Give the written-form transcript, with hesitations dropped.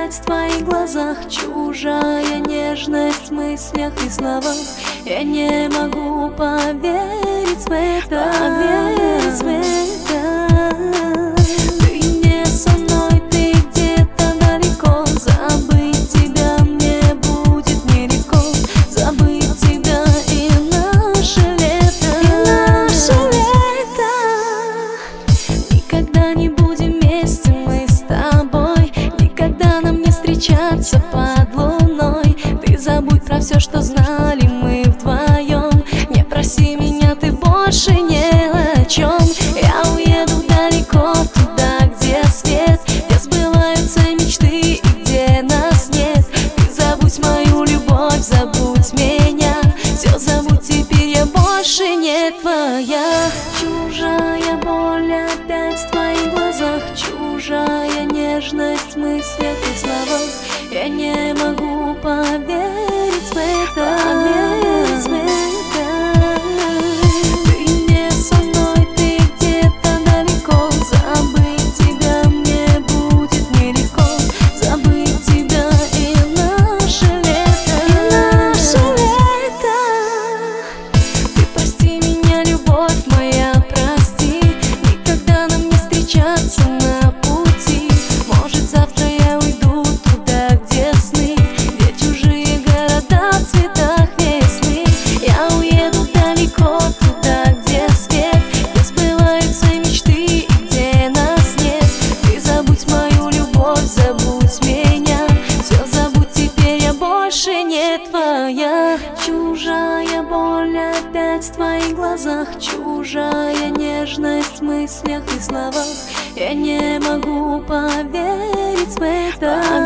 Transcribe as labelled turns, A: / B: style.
A: опять в твоих глазах. Чужая нежность в мыслях и словах. Я не могу поверить в это, поверить в это. Ты не со мной, ты где-то далеко. Забыть тебя мне будет нелегко. Забыть тебя и наше лето, и наше лето. Никогда не будем вместе мы с тобой. Никогда нам не встречаться под луной. Ты забудь про все, что знали мы вдвоем. Не проси меня ты больше ни о чем. Я уеду далеко, туда, где свет, где сбываются мечты и где нас нет. Ты забудь мою любовь, забудь меня. Все забудь, теперь я больше не твоя. Чужая боль опять в твоих глазах. Чужая нежность в мыслях и словах. Я не могу поверить в это, поверить в это. Ты не со мной, ты где-то далеко. Забыть тебя мне будет нелегко. Забыть тебя и наше лето, и наше лето. Ты прости меня, любовь моя, прости. Никогда нам не встречаться на пути. Может, завтра я уйду туда, где сны, где чужие города в цветах весны. Я уеду далеко туда, где свет, где сбываются мечты и где нас нет. Ты забудь мою любовь, забудь меня. Все забудь, теперь я больше не твоя. Чужая боль опять в твоих глазах. Чужая нежность в мыслях и словах. Я не могу поверить в это.